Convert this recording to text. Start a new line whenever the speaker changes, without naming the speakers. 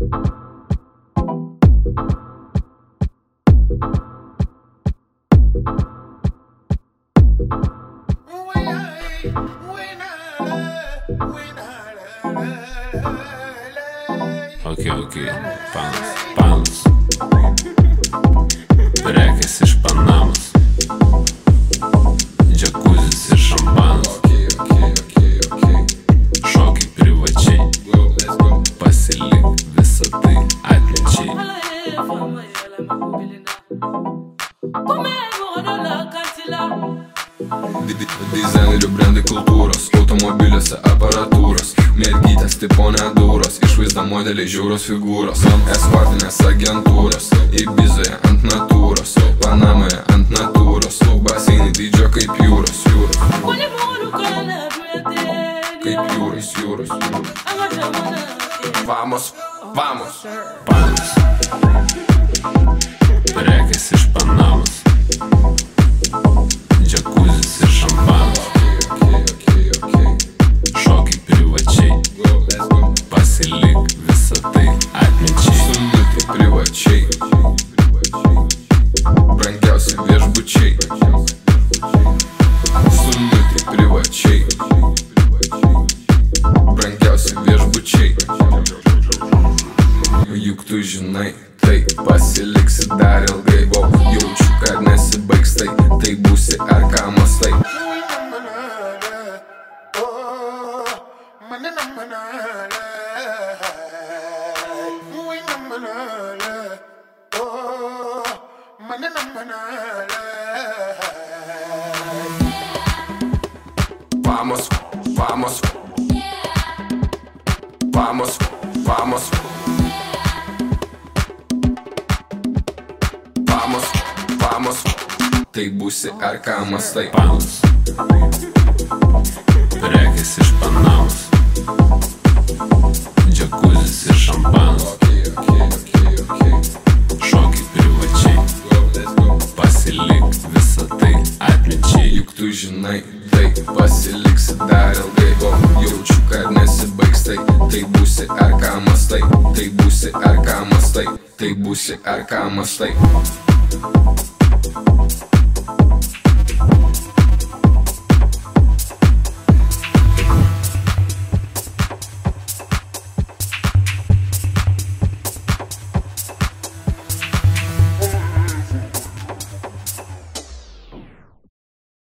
Ok, panos, prekės iš Panamos, džakuzis ir šampanas, šokiai privačiai, pasilik visą tai atminčiai.
Dizainerių brandai kultūros, automobiliuose aparatūros, mergytės tipo nedūros, išvaizda modeliai žiaurios figūros, eskortinės agentūros, Ibizoje ant natūros, Panamoje ant natūros, baseinai dydžio kaip jūros, kaip jūros. Vamos,
Panos, prekės iš Panamos, džakuzis ir šampanas, šokiai privačiai, pasilik visą tai atminčiai.
Sumutė privačiai, brangiausi viešbučiai. Sumutė privačiai, brangiausi viešbučiai. Juk tu žinai, tai pasiliksi dar ilgai. Jaučiu, kad nesibaigs tai, tai būsi ar ką mastai. Vamos, tai būsi ar ką mastai.
Panos, prekės iš Panamos, džakuzis ir šampanas, šokiai privačiai, pasilik visą tai atminčiai.
Juk tu žinai, tai pasiliksi dar ilgai. Jaučiu, kad nesibaigs tai, tai būsi ar ką mastai. Tai būsi ar ką mastai, tai būsi ar ką mastai.